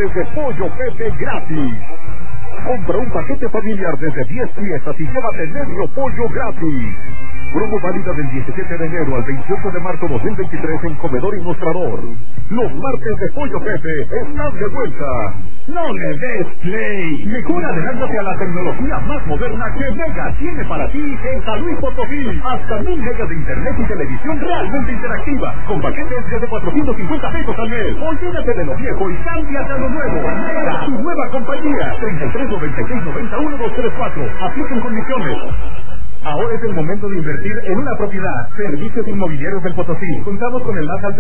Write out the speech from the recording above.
martes de Pollo Pepe gratis. Compra un paquete familiar desde 10 piezas y llévate medio pollo gratis. Promo válida del 17 de enero al 28 de marzo 2023 en Comedor y Mostrador. Los martes de Pollo Pepe están de vuelta. No le des play. Mejor adelántate a la tecnología más moderna que Mega tiene para ti en San Luis Potosí. Hasta 1000 megas de internet y televisión realmente interactiva, con paquetes desde 450 pesos al mes. Olvídate de lo viejo y cámbiate a lo nuevo. Mega, tu nueva compañía. 3396-91234. Apliquen condiciones. Ahora es el momento de invertir en una propiedad. Servicios Inmobiliarios del Potosí. Contamos con el más alto